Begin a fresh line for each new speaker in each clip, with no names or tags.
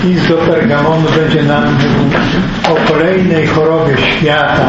list do Pergamonu będzie nam mówił o kolejnej chorobie świata,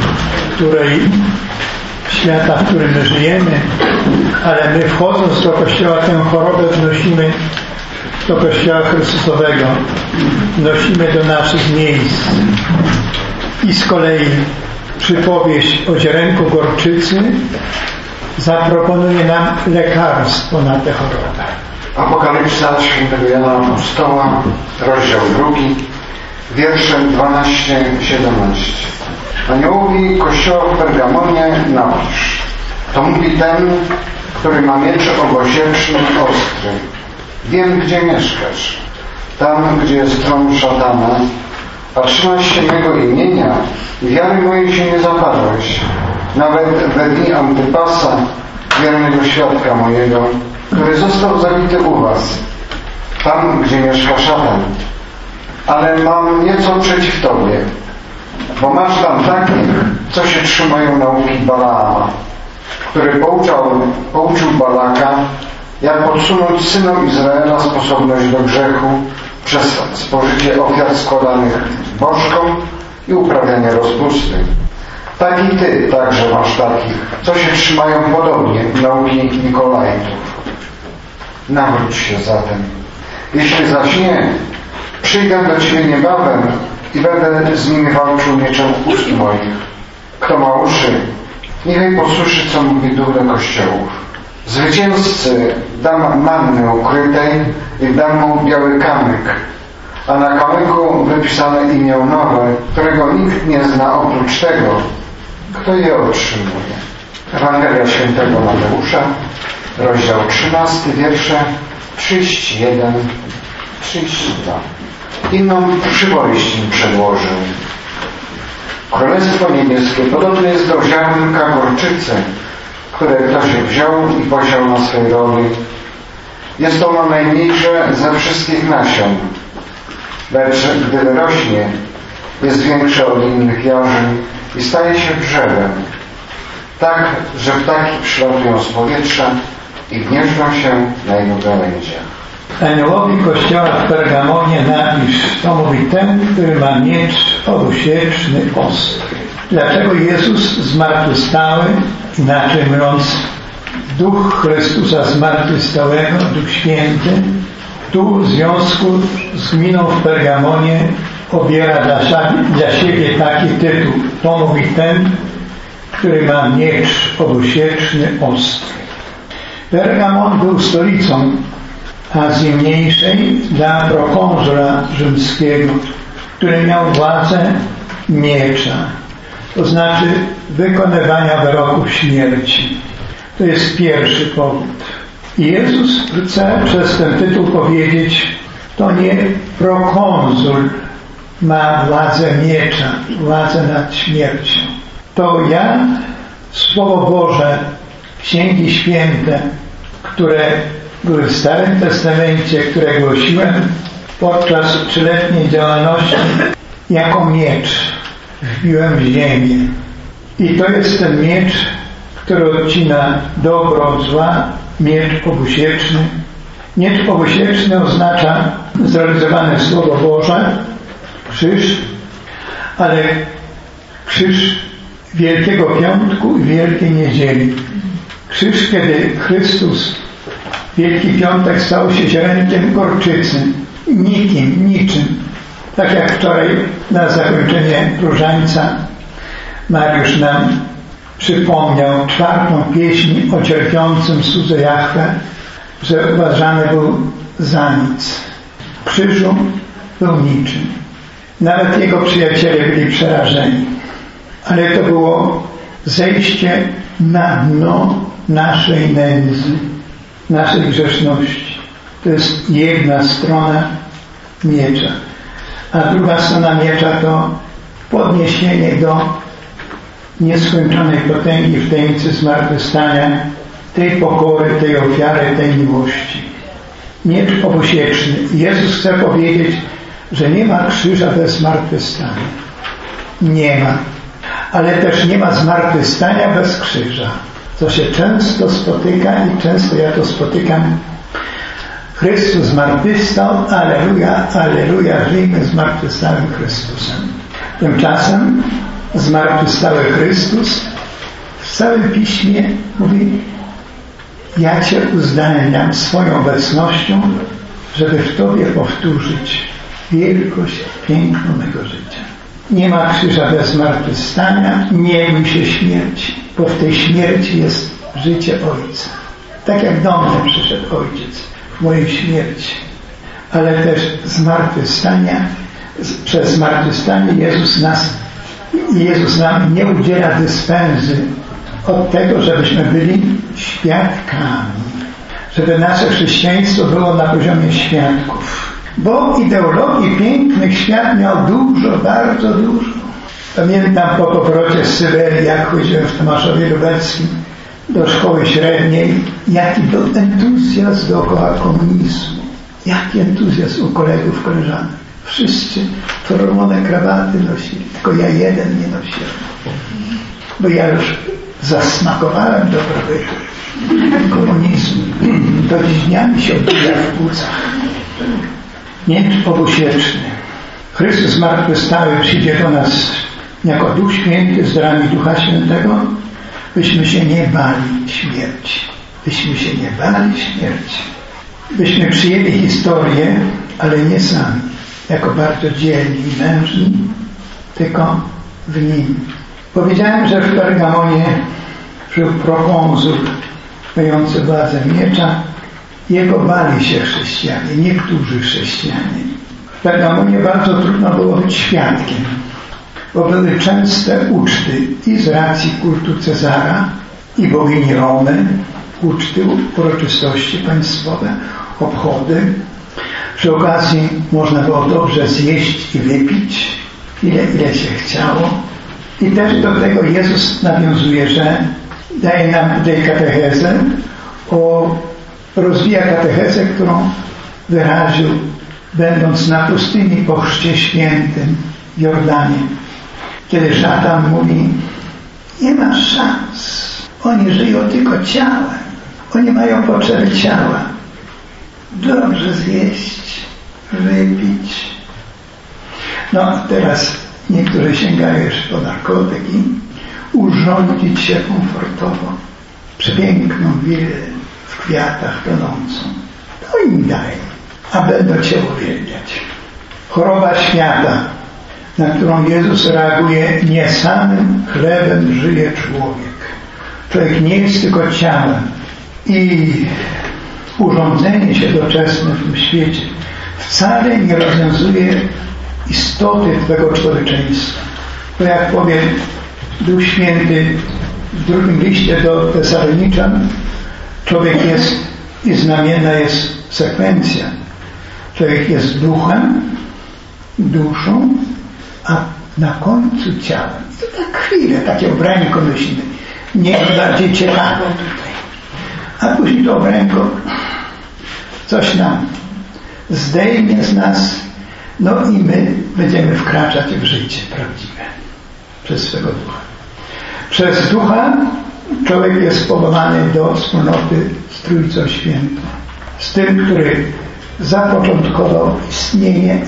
w którym my żyjemy, ale my wchodząc do Kościoła tę chorobę wnosimy do Kościoła Chrystusowego, wnosimy do naszych miejsc. I z kolei przypowieść o ziarenku gorczycy zaproponuje nam lekarstwo na tę chorobę.
Apokalipsa świętego Jana Apostoła, rozdział 2, wiersze 12-17. Aniołowi Kościoła w Pergamonie napisz: to mówi ten, który ma miecz obosieczny ostry. Wiem, gdzie mieszkasz, tam, gdzie jest tron szatana, a trzymasz się mego imienia i wiary mojej się nie zaparłeś, nawet we dni Antypasa, wiernego świadka mojego, który został zabity u was, tam, gdzie mieszka szatan. Ale mam nieco przeciw tobie, bo masz tam takich, co się trzymają nauki Balaama, który pouczył Balaka, jak podsunąć synom Izraela sposobność do grzechu przez spożycie ofiar składanych bożkom i uprawianie rozpusty. Tak i ty także masz takich, co się trzymają podobnie nauki Nikolajtów. Nawróć się zatem. Jeśli zaś nie, przyjdę do ciebie niebawem i będę z nimi walczył mieczem ust moich. Kto ma uszy, niechaj posłyszy, co mówi Duch do kościołów. Zwycięzcy dam manny ukrytej i dam mu biały kamyk, a na kamyku wypisane imię nowe, którego nikt nie zna oprócz tego, kto je otrzymuje. Ewangelia świętego Mateusza, rozdział 13, wiersze 31-32. Inną przypowieść im przedłożył. Królestwo niebieskie podobne jest do ziarnka gorczycy, które ktoś wziął i posiał na swej roli. Jest ono najmniejsze ze wszystkich nasion, lecz gdy wyrośnie, jest większe od innych jarzyn i staje się drzewem, tak, że ptaki przylatują z powietrza i gnieżdżą się na jego gałęziach.
Aniołowi Kościoła w Pergamonie napisz, to mówi ten, który ma miecz obusieczny ostry. Dlaczego Jezus zmartwychwstały, inaczej mówiąc Duch Chrystusa zmartwychwstałego, Duch Święty, tu w związku z gminą w Pergamonie obiera dla siebie taki tytuł. To mówi ten, który ma miecz obusieczny ostry. Pergamon był stolicą Azji Mniejszej dla prokonsula rzymskiego, który miał władzę miecza, to znaczy wykonywania wyroków śmierci. To jest pierwszy powód. I Jezus chce przez ten tytuł powiedzieć, to nie prokonsul ma władzę miecza, władzę nad śmiercią. To ja, Słowo Boże, Księgi Święte, które były w Starym Testamencie, które głosiłem podczas 3-letniej działalności, jako miecz wbiłem w ziemię. I to jest ten miecz, który odcina dobro od zła, miecz obusieczny. Miecz obusieczny oznacza zrealizowane Słowo Boże, krzyż, ale krzyż Wielkiego Piątku i Wielkiej Niedzieli. Krzyż, kiedy Chrystus Wielki Piątek stał się ziarenkiem gorczycy. Niczym. Tak jak wczoraj na zakończenie różańca Mariusz nam przypomniał 4. pieśń o cierpiącym cudze Jahwe, że uważany był za nic. W krzyżu był niczym. Nawet jego przyjaciele byli przerażeni. Ale to było zejście na dno naszej nędzy, naszej grzeszności. To jest jedna strona miecza. A druga strona miecza to podniesienie do nieskończonej potęgi w tajemnicy zmartwychwstania, tej pokory, tej ofiary, tej miłości. Miecz obusieczny. Jezus chce powiedzieć, że nie ma krzyża bez zmartwychwstania. Nie ma. Ale też nie ma zmartwychwstania bez krzyża. Co się często spotyka i często ja to spotykam Chrystus zmartwychwstał, alleluja, alleluja, żyjmy zmartwychwstałym Chrystusem. Tymczasem zmartwychwstały Chrystus w całym Piśmie mówi: ja Cię uzdalniam swoją obecnością, żeby w Tobie powtórzyć wielkość, piękno mego życia. Nie ma krzyża bez zmartwychwstania, nie bój się śmierci, bo w tej śmierci jest życie Ojca. Tak jak do mnie przyszedł Ojciec w mojej śmierci, ale też przez zmartwychwstanie Jezus nam nie udziela dyspensy od tego, żebyśmy byli świadkami, żeby nasze chrześcijaństwo było na poziomie świadków. Bo ideologii pięknych świat miał dużo, bardzo dużo. Pamiętam po powrocie z Syberii, jak chodziłem w Tomaszowie Lubelskim do szkoły średniej, jaki był entuzjazm dookoła komunizmu. Jaki entuzjazm u kolegów, koleżanek. Wszyscy czerwone krawaty nosili, tylko ja jeden nie nosiłem. Bo ja już zasmakowałem dobrobytu komunizmu. Do dziś dnia mi się odbija w płucach. Miecz obusieczny. Chrystus zmartwychwstały przyjdzie do nas jako Duch Święty z darami Ducha Świętego, byśmy się nie bali śmierci. Byśmy się nie bali śmierci. Byśmy przyjęli historię, ale nie sami, jako bardzo dzielni i mężni, tylko w nim. Powiedziałem, że w Pergamonie żył prokonsul mający władzę miecza. Jego bali się chrześcijanie, niektórzy chrześcijanie. W Pergamonie bardzo trudno było być świadkiem, bo były częste uczty i z racji kultu Cezara i bogini Romy, uczty, uroczystości państwowe, obchody. Przy okazji można było dobrze zjeść i wypić, ile się chciało. I też do tego Jezus nawiązuje, że daje nam tutaj katechezę, rozwija katechezę, którą wyraził, będąc na pustyni po chrzcie świętym w Jordanie. Kiedy szatan mówi: nie ma szans, oni żyją tylko ciałem, oni mają potrzeby ciała. Dobrze zjeść, wypić. No teraz niektórzy sięgają już po narkotyki, urządzić się komfortowo, przepiękną willę w kwiatach tonącą. To im daj, a będą Cię uwielbiać. Choroba świata, na którą Jezus reaguje: nie samym chlebem żyje człowiek. Człowiek nie jest tylko ciałem. I urządzenie się doczesne w tym świecie wcale nie rozwiązuje istoty Twego człowieczeństwa. Bo jak powie Duch Święty w drugim liście do Tesaloniczan, człowiek jest i znamienna jest sekwencja. Człowiek jest duchem, duszą, a na końcu ciałem. I to tak chwilę, takie obranko myślimy. Nie bardziej ciekawe tutaj. A później to obranko coś nam zdejmie z nas, no i my będziemy wkraczać w życie prawdziwe przez swego ducha. Przez ducha człowiek jest powołany do wspólnoty z Trójcą Świętą. Z tym, który zapoczątkował istnienie,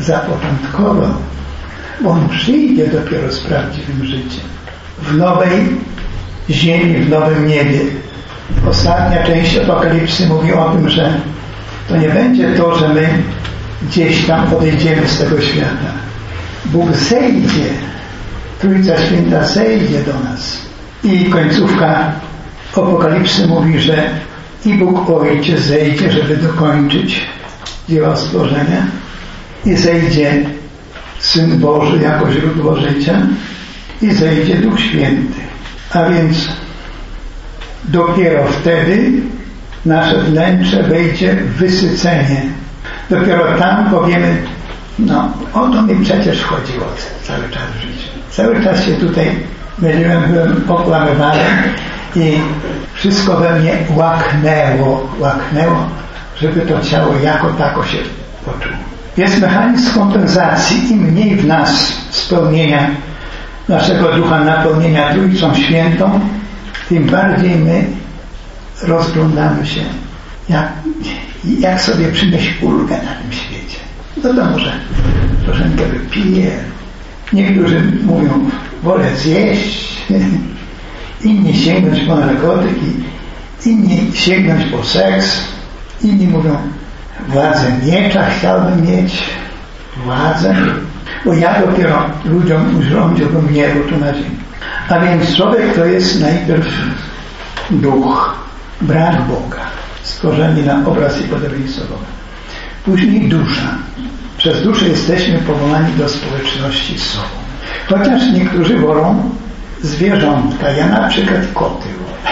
bo on przyjdzie dopiero z prawdziwym życiem. W nowej ziemi, w nowym niebie. Ostatnia część Apokalipsy mówi o tym, że to nie będzie to, że my gdzieś tam odejdziemy z tego świata. Bóg zejdzie, Trójca Święta zejdzie do nas. I końcówka Apokalipsy mówi, że i Bóg Ojciec zejdzie, żeby dokończyć dzieła stworzenia, i zejdzie Syn Boży jako źródło życia, i zejdzie Duch Święty. A więc dopiero wtedy nasze wnętrze wejdzie w wysycenie. Dopiero tam powiemy: no, o to mi przecież chodziło cały czas w życiu. Cały czas się tutaj myliłem, byłem okłamywany i wszystko we mnie łaknęło, żeby to ciało jako tako się poczuło. Jest mechanizm kompensacji. Im mniej w nas spełnienia naszego ducha, napełnienia Trójcą Świętą, tym bardziej my rozglądamy się, i jak sobie przynieść ulgę na tym świecie. No to może troszeczkę wypije. Niektórzy mówią, wolę zjeść, inni sięgnąć po narkotyki, inni sięgnąć po seks, inni mówią, władzę miecza chciałbym mieć, władzę, bo ja dopiero ludziom urządziłbym niebo tu na ziemi. A więc człowiek to jest najpierw duch, brat Boga, stworzeni na obraz i podobieństwo Boga. Później dusza. Przez duszę jesteśmy powołani do społeczności z sobą. Chociaż niektórzy wolą zwierzątka, ja na przykład koty wolę.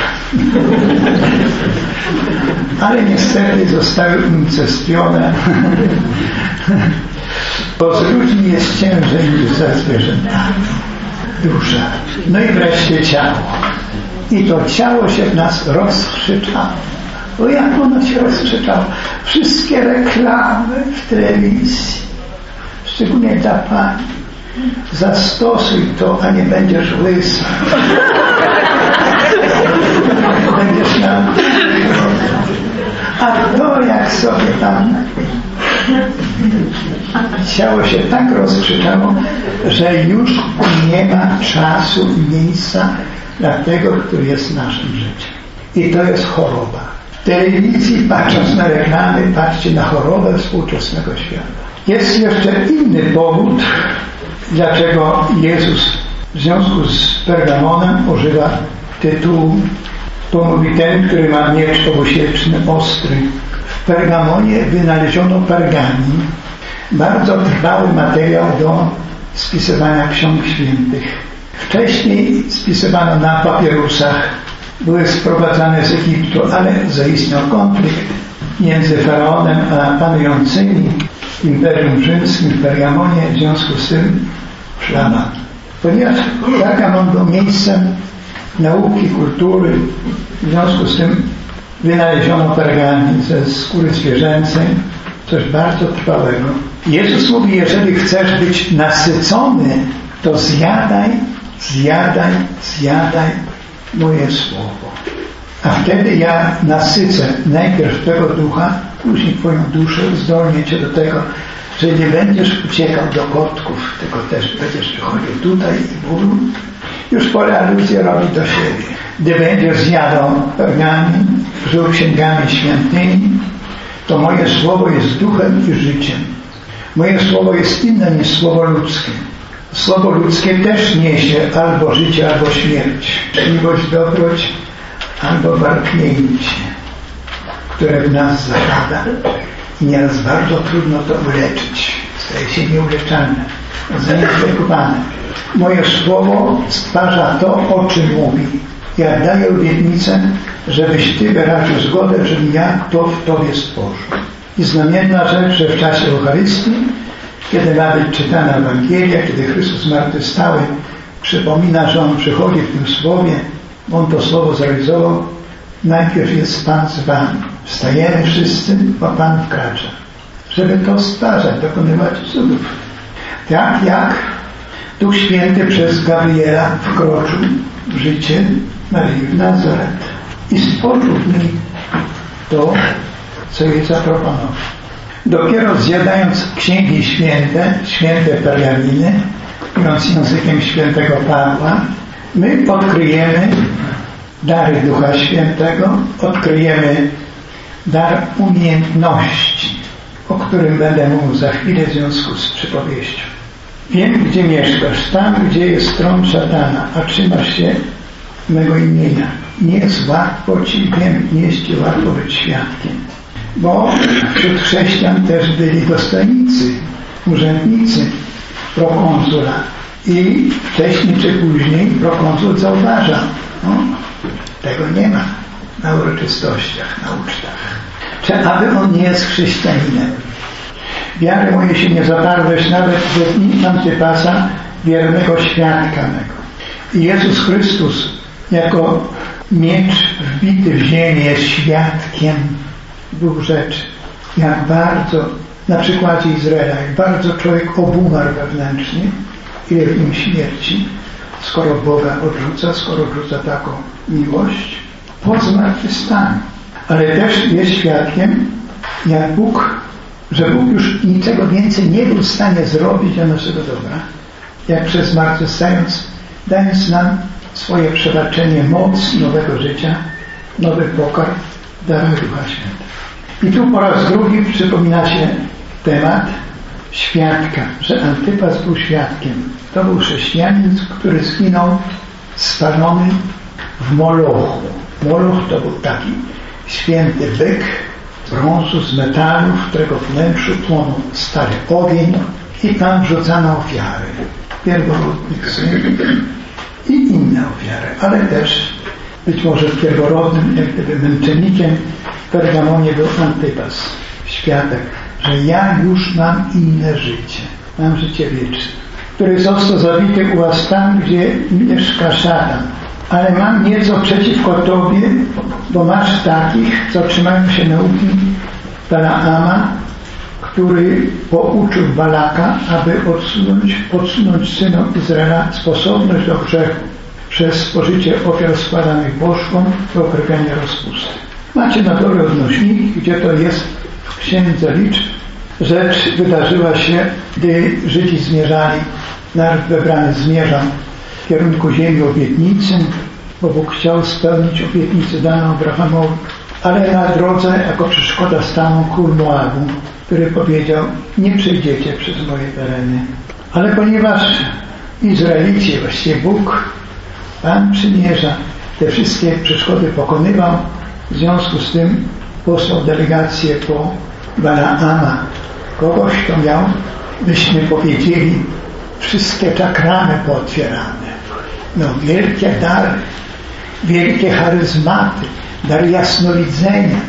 Ale niestety zostały unicestwione, bo z ludźmi jest ciężej niż ze zwierzętami. Dusza. No i wreszcie ciało. I to ciało się w nas rozkrzyczało. Bo jak ono się rozkrzyczało? Wszystkie reklamy w telewizji, szczególnie dla pani. Zastosuj to, a nie będziesz łysy. Będziesz miał. A to jak sobie tam ciało się tak rozkrzyczało, że już nie ma czasu i miejsca dla tego, który jest naszym życiem. I to jest choroba. W telewizji, patrząc na reklamy, patrzcie na chorobę współczesnego świata. Jest jeszcze inny powód, dlaczego Jezus w związku z Pergamonem używa tytułu, to mówi ten, który ma miecz obusieczny, ostry. W Pergamonie wynaleziono pergamin, bardzo trwały materiał do spisywania ksiąg świętych. Wcześniej spisywano na papierusach, były sprowadzane z Egiptu, ale zaistniał konflikt między faraonem a panującymi w Imperium Rzymskim w Pergamonie, w związku z tym szlaban. Ponieważ Pergamon był miejscem nauki, kultury, w związku z tym wynaleziono pergamin ze skóry zwierzęcej, coś bardzo trwałego. Jezus mówi, jeżeli chcesz być nasycony, to zjadaj moje słowo. A wtedy ja nasycę najpierw tego ducha, później twoją duszę, zdolnię cię do tego, że nie będziesz uciekał do kotków, tylko też będziesz przychodził tutaj i bólu. Już pole aluzję robi do siebie. Gdy będziesz zjadał pergamin, żył księgami świętymi, to moje słowo jest duchem i życiem. Moje słowo jest inne niż słowo ludzkie. Słowo ludzkie też niesie albo życie, albo śmierć, miłość, dobroć, albo warknięcie, które w nas zapada i nieraz bardzo trudno to uleczyć. Staje się nieuleczalne, zainfekowane. Moje słowo stwarza to, o czym mówi. Ja daję obietnicę, żebyś Ty wyraził zgodę, żebym ja to w Tobie stworzył. I znamienna rzecz, że w czasie Eucharystii, kiedy ma być czytana Ewangelia, kiedy Chrystus zmartwychwstały przypomina, że On przychodzi w tym słowie, On to słowo zrealizował, najpierw jest Pan z Wami. Wstajemy wszyscy, bo Pan wkracza. Żeby to stwarzać, dokonywać cudów. Tak jak Duch Święty przez Gabriela wkroczył w życie Maryi w Nazaret i stworzył w niej to, co jej zaproponował. Dopiero zjadając księgi święte pergaminy, mówiąc językiem świętego Pawła, my odkryjemy dary Ducha Świętego, odkryjemy dar umiejętności, o którym będę mówił za chwilę w związku z przypowieścią. Wiem, gdzie mieszkasz, tam, gdzie jest tron szatana, a trzymasz się mego imienia. Nie jest łatwo Ci, wiem, nie jest Ci łatwo być świadkiem. Bo wśród chrześcijan też byli dostojnicy, urzędnicy prokonsula. I wcześniej czy później prokonsul zauważa, tego nie ma na uroczystościach, na ucztach. Czy aby on nie jest chrześcijaninem? Wiary moje się nie zaparłeś nawet ze dni Antypasa, wiernego świadka mego. I Jezus Chrystus jako miecz wbity w ziemię jest świadkiem dwóch rzeczy. Jak bardzo, na przykładzie Izraela, jak bardzo człowiek obumarł wewnętrznie, ile w nim śmierci, skoro Boga odrzuca, skoro odrzuca taką miłość, po zmartwychwstaniu. Ale też jest świadkiem, że Bóg już niczego więcej nie był w stanie zrobić dla naszego dobra, jak przez zmartwychwstając, dając nam swoje przebaczenie, moc nowego życia, nowych pokarm, darem Ducha Świętego. I tu po raz drugi przypomina się temat świadka, że Antypas był świadkiem. To był chrześcijanin, który zginął spalony w Molochu. Moloch to był taki święty byk brązu z metalu, w którego wnętrzu płonął stary ogień i tam wrzucano ofiary pierworodnych synów i inne ofiary, ale też być może pierworodnym, jak gdyby męczennikiem w Pergamonie był Antypas, świadek, że ja już mam inne życie, mam życie wieczne, który został zabity u was tam, gdzie mieszka szatan. Ale mam nieco przeciwko tobie, bo masz takich, co trzymają się nauki Balaama, który pouczył Balaka, aby odsunąć synom Izraela sposobność do grzechu przez spożycie ofiar składanych bożkom do oprawiania rozpusty. Macie na dole odnośnik, gdzie to jest w Księdze Liczb. Rzecz wydarzyła się, gdy Żydzi zmierzali, naród wybrany zmierzał w kierunku ziemi obietnicy, bo Bóg chciał spełnić obietnicę daną Abrahamowi. Ale na drodze jako przeszkoda stanął król Moabu, który powiedział: nie przejdziecie przez moje tereny. Ale ponieważ Izraelici, właściwie Bóg, Pan przymierza, te wszystkie przeszkody pokonywał, w związku z tym posłał delegację po Balaama, kogoś, kto miał, byśmy powiedzieli, wszystkie czakramy pootwierane. No, wielkie dary, wielkie charyzmaty, dar jasnowidzenia,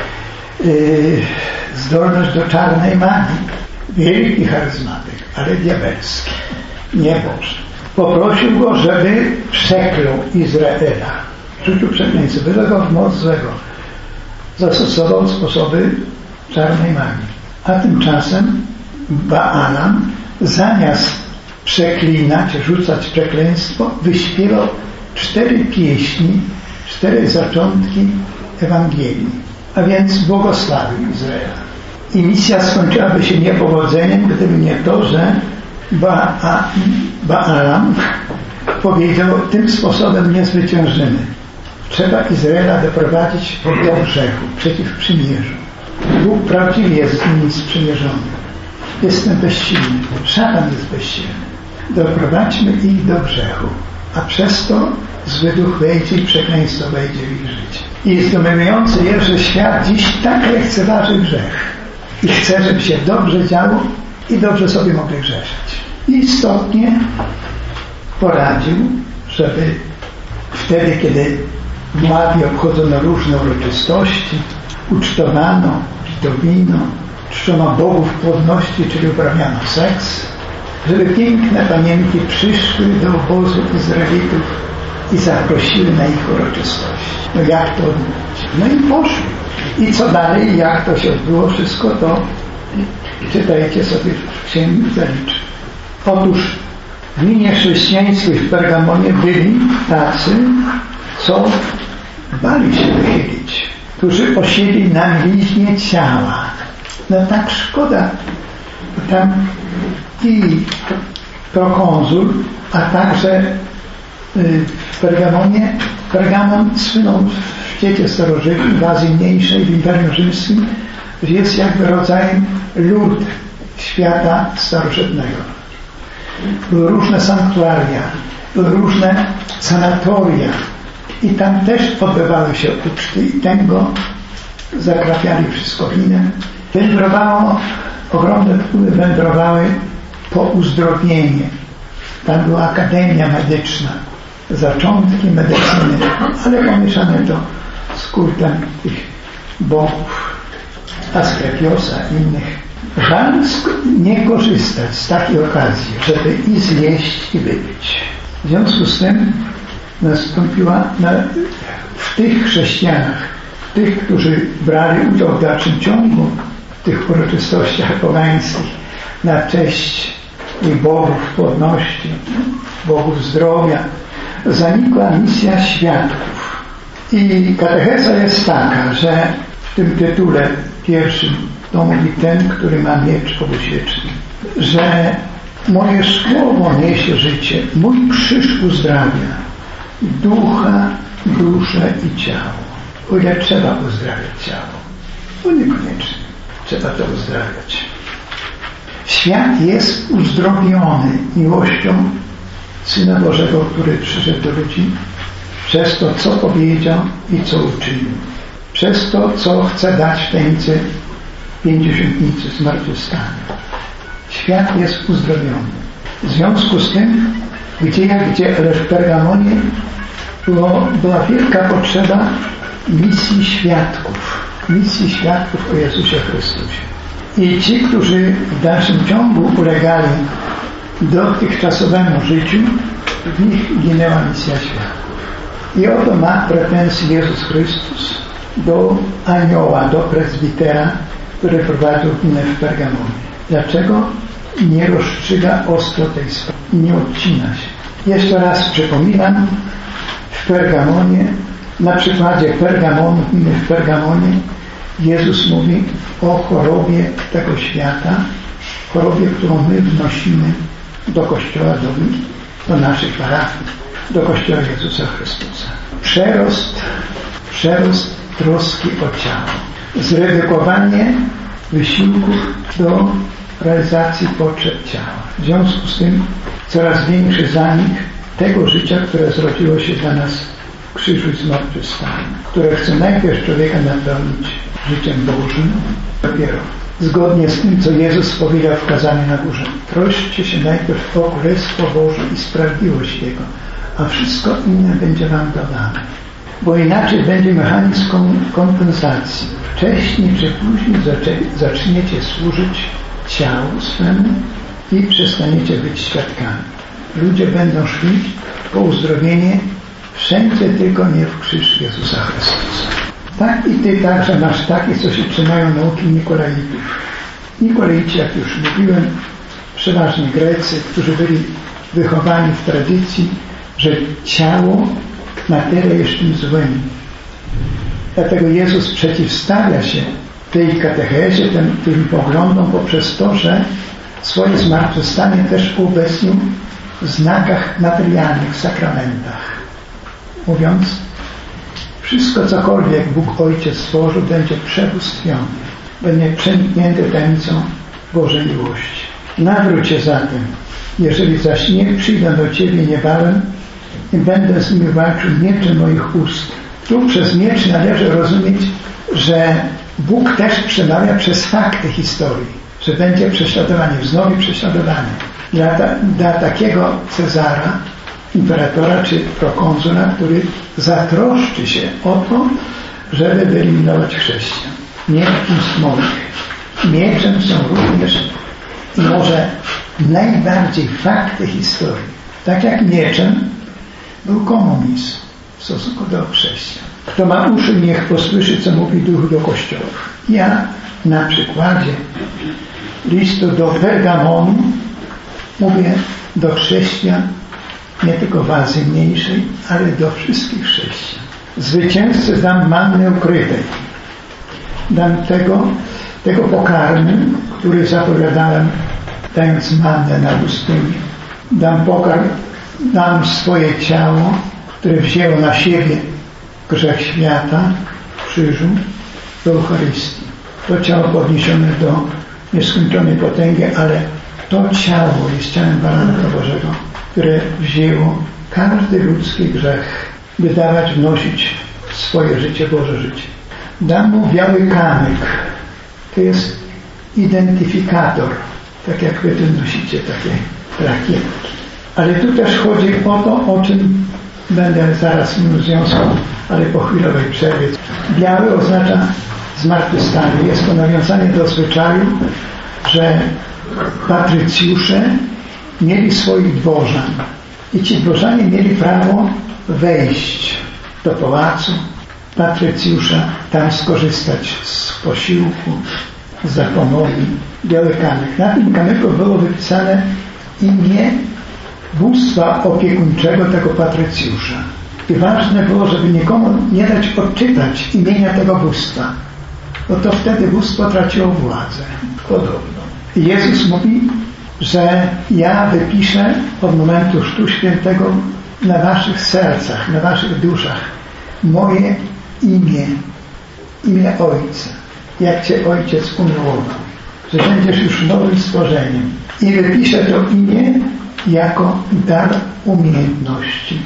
zdolność do czarnej magii. Wielki charyzmatyk, ale diabelski, nie Boży. Poprosił go, żeby przeklął Izraela. Rzucił przekleństwo, wylegał w moc złego. Zastosował sposoby czarnej magii. A tymczasem Baalam zamiast przeklinać, rzucać przekleństwo, wyśpiewał 4 pieśni, 4 zaczątki Ewangelii, a więc błogosławił Izraela. I misja skończyłaby się niepowodzeniem, gdyby nie to, że Baalam powiedział: tym sposobem nie zwyciężymy. Trzeba Izraela doprowadzić do grzechu, przeciw przymierzu. Bóg prawdziwie jest z nimi sprzymierzony. Jestem bezsilny, szatan jest bezsilny. Doprowadźmy ich do grzechu, a przez to zły duch wejdzie i przekleństwo wejdzie w ich życie. I zdumiewające jest, że świat dziś tak lekceważy grzech i chce, żeby się dobrze działo i dobrze sobie mogli grzeszyć. I istotnie poradził, żeby wtedy, kiedy w Moabie obchodzono różne uroczystości, ucztowano, pito wino, czczono bogów płodności, czyli uprawiano seks, żeby piękne panienki przyszły do obozu Izraelitów i zaprosiły na ich uroczystości. No jak to odbyć? No i poszli. I co dalej, jak to się odbyło wszystko, to czytajcie sobie w Księdze Liczb. Otóż w linie chrześcijańskiej w Pergamonie byli tacy, co bali się wychylić, którzy osiedli na miliźnie ciała. No tak szkoda, bo tam i prokonsul, a także w Pergamonie, Pergamon słynął w świecie starożytnym, w Azji Mniejszej, w Imperium Rzymskim, jest jakby rodzajem Lourdes świata starożytnego. Były różne sanktuaria, były różne sanatoria i tam też odbywały się uczty i tego zakrapiali wszystko winem. Wędrowało, ogromne wpływy wędrowały po uzdrowienie. Tam była akademia medyczna, zaczątki medycyny, ale pomieszane to z kultem tych bogów, Asklepiosa i innych. Żal nie korzystać z takiej okazji, żeby i zjeść, i wypić. W związku z tym nastąpiła w tych chrześcijanach, tych, którzy brali udział w dalszym ciągu w tych uroczystościach pogańskich na cześć ich bogów płodności, bogów zdrowia, zanikła misja świadków. I katecheza jest taka, że w tym tytule pierwszym, to mówi ten, który ma miecz obusieczny, że moje słowo niesie życie, mój krzyż uzdrawia ducha, duszę i ciało. O ile trzeba uzdrawiać ciało, bo niekoniecznie trzeba to uzdrawiać. Świat jest uzdrowiony miłością Syna Bożego, który przyszedł do ludzi, przez to, co powiedział i co uczynił. Przez to, co chce dać w tajemnicy pięćdziesiątnicy zmartwychwstania. Świat jest uzdrowiony. W związku z tym, ale w Pergamonie była wielka potrzeba misji świadków o Jezusie Chrystusie. I ci, którzy w dalszym ciągu ulegali dotychczasowemu życiu, w nich ginęła misja świadków. I oto ma pretensje Jezus Chrystus do anioła, do prezbitera, który prowadził ginę w Pergamonie. Dlaczego nie rozstrzyga ostro tej sprawy, nie odcina się? Jeszcze raz przypominam, w Pergamonie, na przykładzie Pergamonu, ginę w Pergamonie, Jezus mówi o chorobie tego świata, chorobie, którą my wnosimy do Kościoła, do naszych parafii, do Kościoła Jezusa Chrystusa. Przerost troski o ciało. Zredukowanie wysiłków do realizacji potrzeb ciała. W związku z tym coraz większy zanik tego życia, które zrodziło się dla nas w krzyżu i zmartwychwstaniu, które chce najpierw człowieka napełnić życiem Bożym, dopiero zgodnie z tym, co Jezus powiedział w kazaniu na górze. Troszczcie się najpierw o Królestwo Boże i sprawiedliwość Jego, a wszystko inne będzie wam dodane. Bo inaczej będzie mechanizm kompensacji. Wcześniej czy później zaczniecie służyć ciału swemu i przestaniecie być świadkami. Ludzie będą szli po uzdrowienie wszędzie, tylko nie w krzyż Jezusa Chrystusa. Tak i ty także masz takie, co się trzymają nauki Nikolaitów. Nikolaici, jak już mówiłem, przeważnie Grecy, którzy byli wychowani w tradycji, że ciało, materia jest czymś złym. Dlatego Jezus przeciwstawia się tej katechezie, tym poglądom poprzez to, że swoje zmartwychwstanie też uobecnił w znakach materialnych, sakramentach. Mówiąc, wszystko cokolwiek Bóg Ojciec stworzył, będzie przebóstwione, będzie przeniknięte tajemnicą Bożej miłości. Nawróć się zatem, jeżeli zaś nie przyjdę do Ciebie niebawem i będę z nimi walczył mieczem moich ust. Tu przez miecz należy rozumieć, że Bóg też przemawia przez fakty historii, że będzie prześladowanie, wznowi prześladowanie. Dla takiego Cezara, imperatora czy prokonsula, który zatroszczy się o to, żeby wyeliminować chrześcijan. Mieczem moich. Mieczem są również i może najbardziej fakty historii. Tak jak mieczem był komunizm w stosunku do chrześcijan. Kto ma uszy, niech posłyszy, co mówi Duch do kościołów. Ja na przykładzie listu do Pergamonu mówię do chrześcijan, nie tylko w Azji Mniejszej, ale do wszystkich chrześcijan. Zwycięzcy dam manny ukrytej. Dam tego pokarmu, który zapowiadałem, dając mannę na pustyni. Dam pokarm, dam swoje ciało, które wzięło na siebie grzech świata w krzyżu, do Eucharystii. To ciało podniesione do nieskończonej potęgi, ale to ciało jest ciałem Baranka Bożego, które wzięło każdy ludzki grzech, by dawać, wnosić w swoje życie Boże życie. Dam mu biały kamyk. To jest identyfikator, tak jak wy tu nosicie takie plakietki. Ale tu też chodzi o to, o czym będę zaraz mówił w związku, ale po chwilowej przerwie. Biały oznacza zmartwychwstanie. Jest to nawiązanie do zwyczaju, że patrycjusze mieli swoich dworzan i ci dworzanie mieli prawo wejść do pałacu patrycjusza, tam skorzystać z posiłku, z zapomogi. Biały kamyk. Na tym kamyku było wypisane imię bóstwa opiekuńczego tego patrycjusza. I ważne było, żeby nikomu nie dać odczytać imienia tego bóstwa. bo to wtedy bóstwo traciło władzę. Podobno. I Jezus mówi, że ja wypiszę od momentu Chrztu Świętego na waszych sercach, na waszych duszach moje imię Ojca, jak cię Ojciec umiłował, że będziesz już nowym stworzeniem. I wypiszę to imię jako dar umiejętności.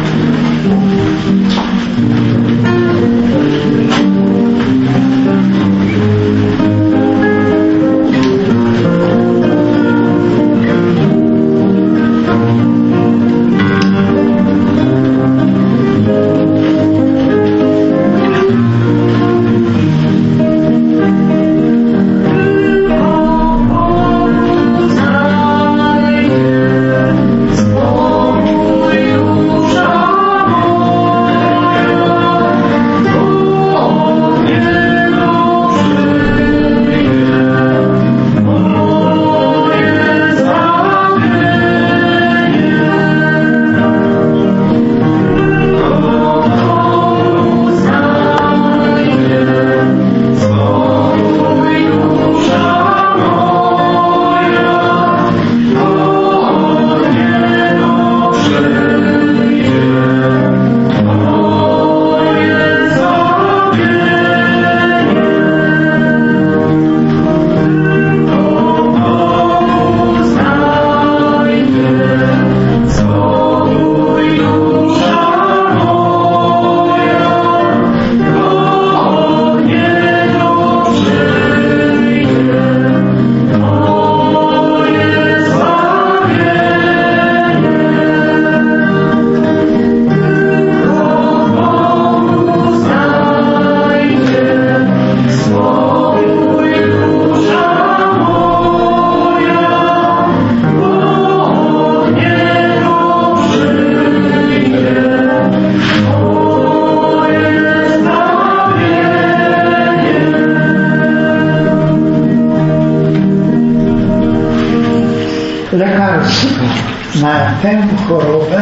Lekarstwo na tę chorobę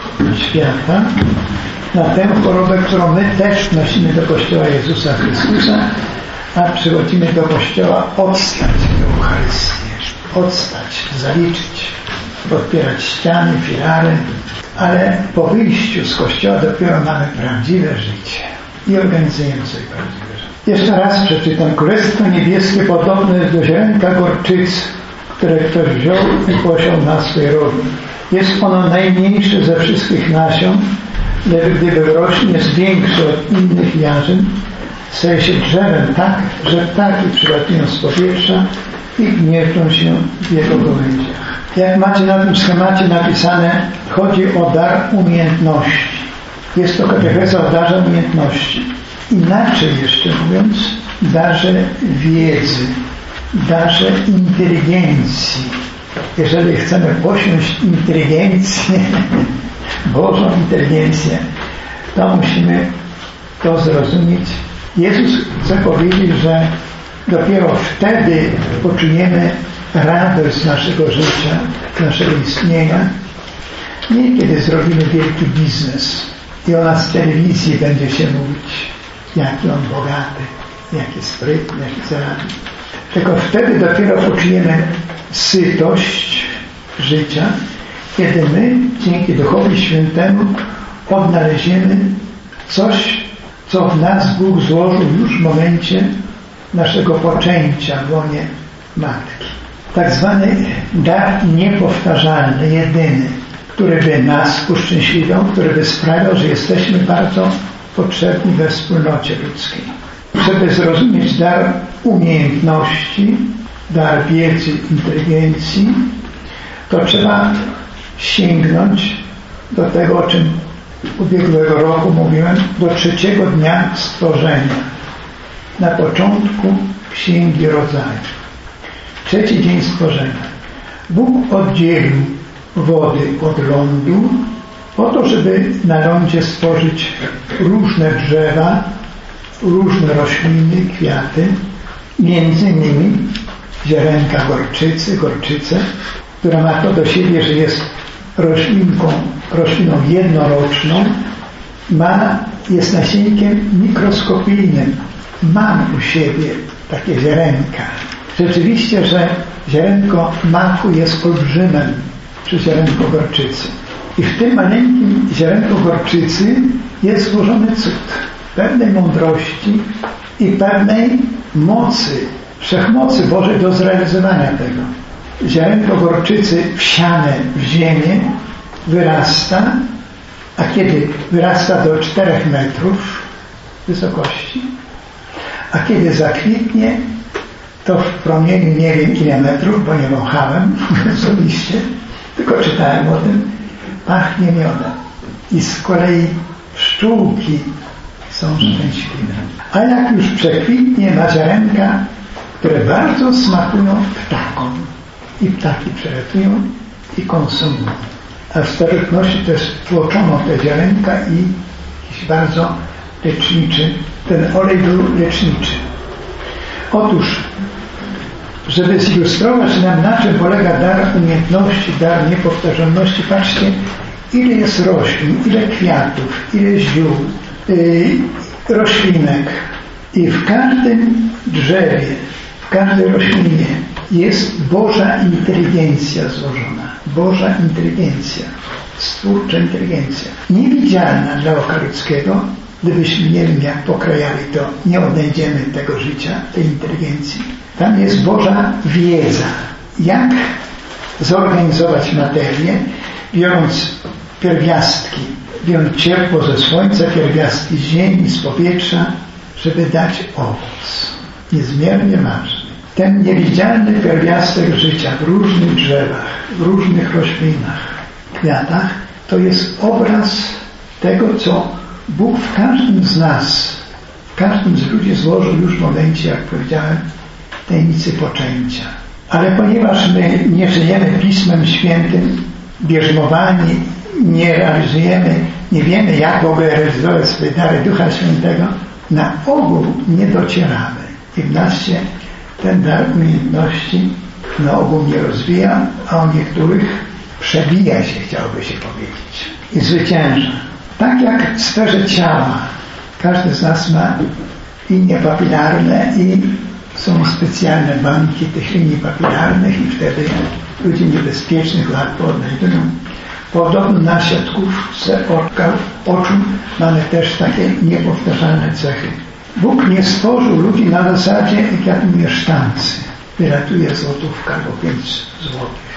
świata, na tę chorobę, którą my też nosimy do Kościoła Jezusa Chrystusa, a przychodzimy do Kościoła odstać Eucharystię, odstać, zaliczyć, podpierać ściany, filary, ale po wyjściu z Kościoła dopiero mamy prawdziwe życie i organizujemy sobie prawdziwe życie. Jeszcze raz przeczytam. Królestwo Niebieskie podobne jest do ziarenka gorczycy, które ktoś wziął i posiał na swej rowie. Jest ono najmniejsze ze wszystkich nasion, lecz gdyby rośnie, jest większe od innych jarzyn, staje się drzewem tak, że ptaki przylatują z powietrza i gniewczą się w jego gałęziach. Jak macie na tym schemacie napisane, chodzi o dar umiejętności. Jest to katecheza o darze umiejętności. Inaczej jeszcze mówiąc, darze wiedzy, darze inteligencji. Jeżeli chcemy posiąść inteligencję, Bożą inteligencję, to musimy to zrozumieć. Jezus chce powiedzieć, że dopiero wtedy poczujemy radość z naszego życia, z naszego istnienia. Nie kiedy zrobimy wielki biznes i o nas w telewizji będzie się mówić, jaki on bogaty, jaki sprytny, jaki zaradny. Tylko wtedy dopiero poczujemy sytość życia, kiedy my dzięki Duchowi Świętemu odnaleziemy coś, co w nas Bóg złożył już w momencie naszego poczęcia w łonie Matki. Tak zwany dar niepowtarzalny, jedyny, który by nas uszczęśliwiał, który by sprawiał, że jesteśmy bardzo potrzebni we wspólnocie ludzkiej. Żeby zrozumieć dar umiejętności, dar wiedzy, inteligencji, to trzeba sięgnąć do tego, o czym ubiegłego roku mówiłem, do 3. dnia stworzenia, na początku Księgi Rodzaju. 3. dzień stworzenia. Bóg oddzielił wody od lądu po to, żeby na lądzie stworzyć różne drzewa, różne rośliny, kwiaty, między innymi ziarenka gorczycę, która ma to do siebie, że jest rośliną jednoroczną, jest nasienkiem mikroskopijnym, mam u siebie takie ziarenka. Rzeczywiście, że ziarenko maku jest olbrzymem, czy ziarenko gorczycy. I w tym maleńkim ziarenku gorczycy jest włożony cud pewnej mądrości i pewnej mocy, wszechmocy Bożej do zrealizowania tego. Ziarenko gorczycy wsiane w ziemię wyrasta, a kiedy wyrasta do 4 metrów wysokości, a kiedy zakwitnie, to w promieniu nie wiem ile metrów, bo nie wąchałem osobiście, tylko czytałem o tym, pachnie miodem. I z kolei pszczółki są szczęśliwe. A jak już przekwitnie, ma ziarenka, które bardzo smakują ptakom. I ptaki przelatują i konsumują. A w starożytności też tłoczono te ziarenka i jakiś bardzo leczniczy, ten olej był leczniczy. Otóż, żeby zilustrować nam, na czym polega dar umiejętności, dar niepowtarzalności, patrzcie, ile jest roślin, ile kwiatów, ile ziół, roślinek. I w każdym drzewie, w każdej roślinie jest Boża inteligencja złożona. Boża inteligencja, stwórcza inteligencja. Niewidzialna dla oka ludzkiego. Gdybyśmy nie wiem jak pokrajali, to nie odnajdziemy tego życia, tej inteligencji. Tam jest Boża wiedza. Jak zorganizować materię, biorąc pierwiastki, biorąc ciepło ze słońca, pierwiastki z ziemi, z powietrza, żeby dać owoc. Niezmiernie ważny. Ten niewidzialny pierwiastek życia w różnych drzewach, w różnych roślinach, kwiatach, to jest obraz tego, co Bóg w każdym z nas, w każdym z ludzi złożył już w momencie, jak powiedziałem, tajemnicy poczęcia. Ale ponieważ my nie żyjemy Pismem Świętym, bierzmowani, nie realizujemy, nie wiemy, jak w ogóle realizować swoje dary Ducha Świętego, na ogół nie docieramy. I w nas się ten dar umiejętności na ogół nie rozwija, a o niektórych przebija się, chciałoby się powiedzieć. I zwycięża. Tak jak w sferze ciała, każdy z nas ma linie papilarne i są specjalne bańki tych linii papilarnych i wtedy ludzi niebezpiecznych łatwo odnajdują. Podobno na siatkówce oczu mamy też takie niepowtarzalne cechy. Bóg nie stworzył ludzi na zasadzie, jak mówię, sztancy. Wylatuje złotówka albo 5 złotych.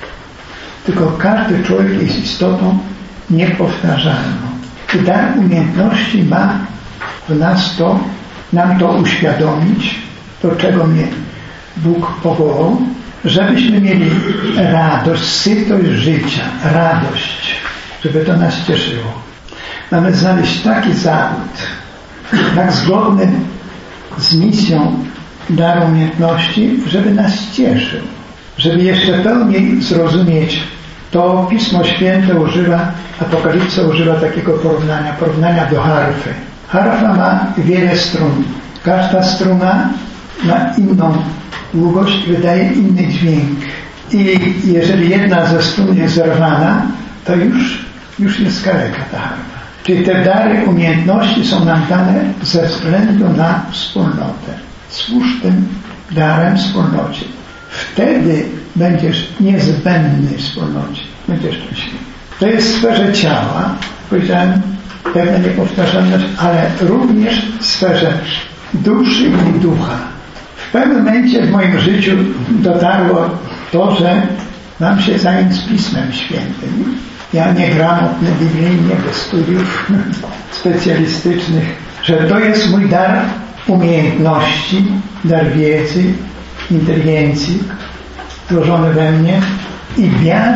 Tylko każdy człowiek jest istotą niepowtarzalną. I dar umiejętności ma w nas nam to uświadomić, do czego mnie Bóg powołał, żebyśmy mieli radość, sytość życia, radość, żeby to nas cieszyło. Mamy znaleźć taki zawód, tak zgodny z misją daru umiejętności, żeby nas cieszył, żeby jeszcze pełniej zrozumieć. To Pismo Święte używa, Apokalipsa używa takiego porównania do harfy. Harfa ma wiele strun. Każda struna ma inną długość, wydaje inny dźwięk. I jeżeli jedna ze strun jest zerwana, to już jest kaleka ta harfa. Czyli te dary umiejętności są nam dane ze względu na wspólnotę. Służ tym darem wspólnocie. Wtedy będziesz niezbędny wspólnocie. Będziesz szczęśliwy. To jest w sferze ciała, powiedziałem, pewna niepowtarzalność, ale również w sferze duszy i ducha. W pewnym momencie w moim życiu dotarło to, że mam się zająć Pismem Świętym. Ja niegramotny biblijnie, bez studiów specjalistycznych, że to jest mój dar umiejętności, dar wiedzy, inteligencji włożony we mnie i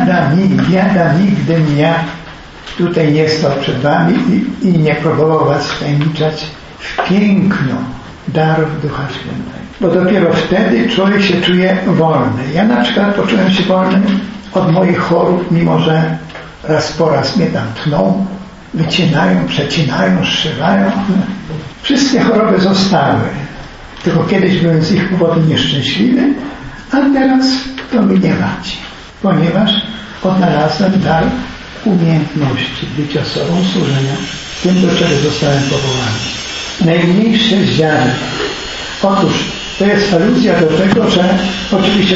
biada mi, gdybym ja tutaj nie stał przed wami i nie próbował was wtajemniczać w piękno darów Ducha Świętego. Bo dopiero wtedy człowiek się czuje wolny. Ja na przykład poczułem się wolny od moich chorób, mimo że raz po raz mnie tam tną, wycinają, przecinają, zszywają. Wszystkie choroby zostały. Tylko kiedyś byłem z ich powodu nieszczęśliwy, a teraz to mnie nie maci. Ponieważ odnalazłem dar umiejętności bycia sobą, służenia tym, do czego zostałem powołany. najmniejsze ziarno. Otóż to jest aluzja do tego, że oczywiście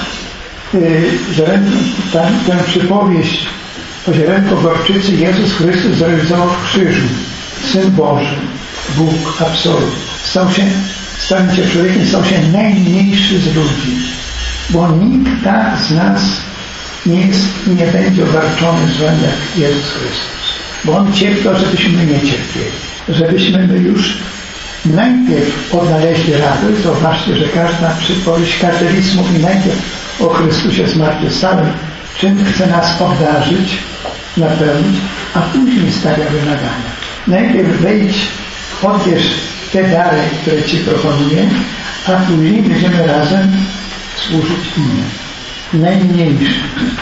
tę przypowieść o ziarenko gorczycy Jezus Chrystus zrealizował w krzyżu. Syn Boży, Bóg absolut. Stając się człowiekiem, stał się najmniejszy z ludzi. Bo nikt tak z nas nie jest i nie będzie obarczony złem jak Jezus Chrystus. Bo On cierpiał, żebyśmy nie cierpieli. Żebyśmy my już najpierw odnaleźli radość. Zobaczcie, że każda przypowieść, każdy list mówi najpierw o Chrystusie zmartwychwstałym, czym chce nas obdarzyć, napełnić, a później stawia wymagania. Najpierw wejdź, odbierz te dary, które Ci proponuję, a później będziemy razem służyć innym. Najmniejszy.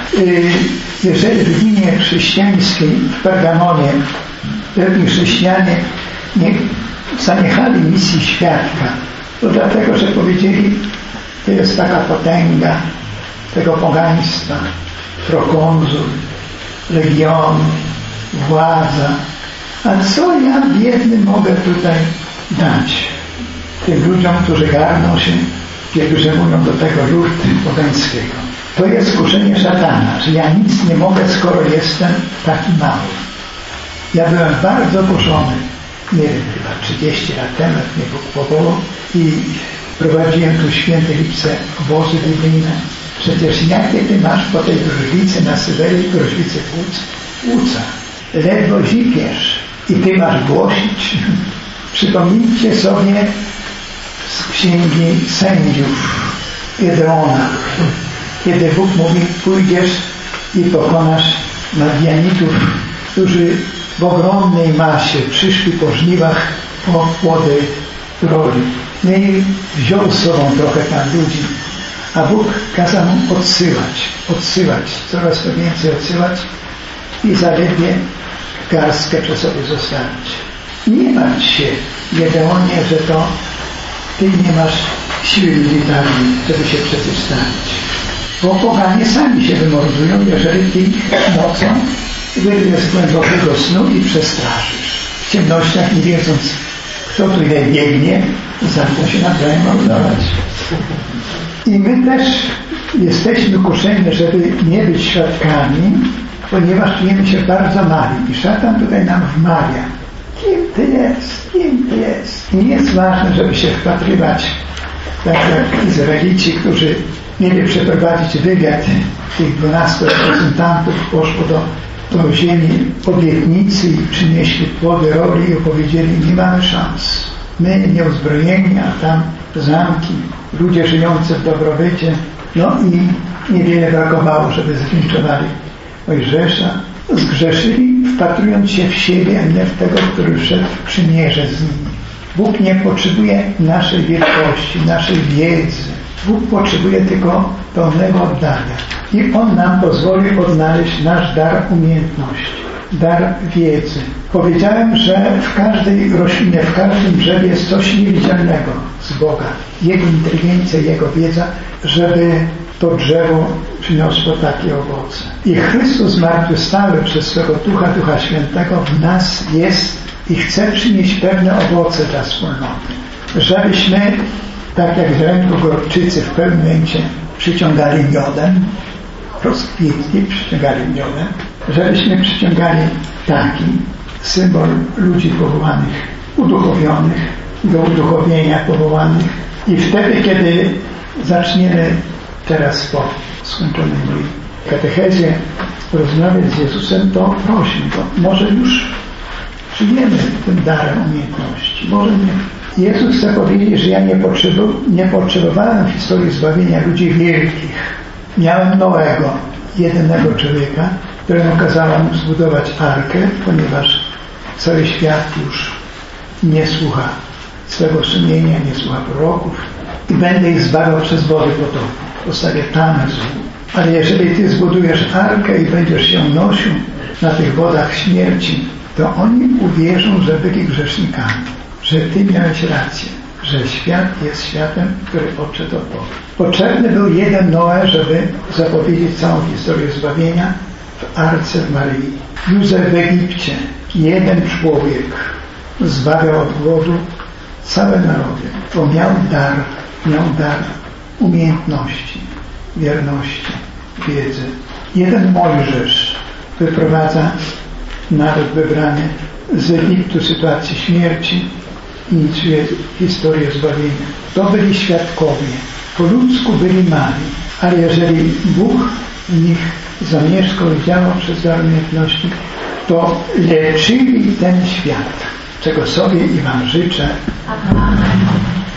Jeżeli w gminie chrześcijańskiej w Pergamonie pewni chrześcijanie nie zaniechali misji świadka, to dlatego, że powiedzieli, to jest taka potęga tego pogaństwa, prokonsul, legion, władza. A co ja biedny mogę tutaj dać tym ludziom, którzy garną się, pielgrzymują do tego nurtu pogańskiego? To jest kuszenie szatana, że ja nic nie mogę, skoro jestem taki mały. Ja byłem bardzo kuszony, nie wiem, chyba 30 lat temu, jak mnie Bóg powołał i prowadziłem tu w Świętej Lipce obozy biblijne. Przecież jakie ty masz po tej gruźlicy na Syberii, gruźlicy płuca? Ledwo zipiesz i ty masz głosić. Przypomnijcie sobie z Księgi Sędziów Gedeona, kiedy Bóg mówi, pójdziesz i pokonasz Madianitów, którzy w ogromnej masie przyszli po żniwach po płody roli. No i wziął z sobą trochę tam ludzi, a Bóg kazał mu odsyłać, coraz to więcej odsyłać i zaledwie garstkę przy sobie zostawić. Nie martw się, Gedeonie, że to ty nie masz siły militarnej, żeby się przeciwstawić. Bo poganie sami się wymordują, jeżeli ty ich nocą wyrwiesz z głębokiego snu i przestraszysz. W ciemnościach, nie wiedząc, kto tu ile biegnie, zaczną się nawzajem mordować. I my też jesteśmy kuszeni, żeby nie być świadkami, ponieważ czujemy się bardzo mali. I szatan tutaj nam wmawia, kim ty jest. I nie jest ważne, żeby się wpatrywać, tak jak Izraelici, którzy mieli przeprowadzić wywiad tych 12 reprezentantów, poszło do ziemi obietnicy i przynieśli płody roli i opowiedzieli, nie mamy szans. My nieuzbrojeni, a tam zamki, ludzie żyjący w dobrobycie. No i niewiele brakowało, żeby zwinczowali Mojżesza. Zgrzeszyli, wpatrując się w siebie, a nie w tego, który wszedł w przymierze z nimi. Bóg nie potrzebuje naszej wielkości, naszej wiedzy. Bóg potrzebuje tylko pełnego oddania. I On nam pozwoli odnaleźć nasz dar umiejętności, dar wiedzy. Powiedziałem, że w każdej roślinie, w każdym drzewie jest coś niewidzialnego z Boga. Jego inteligencja, Jego wiedza, żeby to drzewo przyniosło takie owoce. I Chrystus zmartwychwstały przez swego Ducha Świętego w nas jest i chce przynieść pewne owoce dla wspólnoty. Żebyśmy, tak jak ziarenko gorczycy w pewnym momencie przyciągali miodem, rozkwitli, przyciągali miodem, żebyśmy przyciągali taki symbol ludzi powołanych, uduchowionych, do uduchowienia powołanych. I wtedy, kiedy zaczniemy teraz po skończonej mojej katechezie rozmawiać z Jezusem, to prośmy Go. Może już przyjmiemy tym darem umiejętności. Może nie. Jezus chce powiedzieć, że ja nie potrzebowałem w historii zbawienia ludzi wielkich. Miałem Noego, jedynego człowieka, któremu kazałem zbudować arkę, ponieważ cały świat już nie słucha swego sumienia, nie słucha proroków i będę ich zbawiał przez wody potopu. Postawię tamę złu. Ale jeżeli ty zbudujesz arkę i będziesz ją nosił na tych wodach śmierci, to oni uwierzą, że byli grzesznikami, że ty miałeś rację, że świat jest światem, który odszedł od Boga. Potrzebny był jeden Noe, żeby zapowiedzieć całą historię zbawienia w arce Maryi. Józef w Egipcie, jeden człowiek, zbawiał od głodu całe narody, bo miał dar umiejętności, wierności, wiedzy. Jeden Mojżesz wyprowadza naród wybrany z Egiptu, sytuacji śmierci, inicjuje historię zbawienia. To byli świadkowie, po ludzku byli mali, ale jeżeli Bóg w nich zamieszkał i działał przez dar umiejętności, to leczyli ten świat, czego sobie i Wam życzę.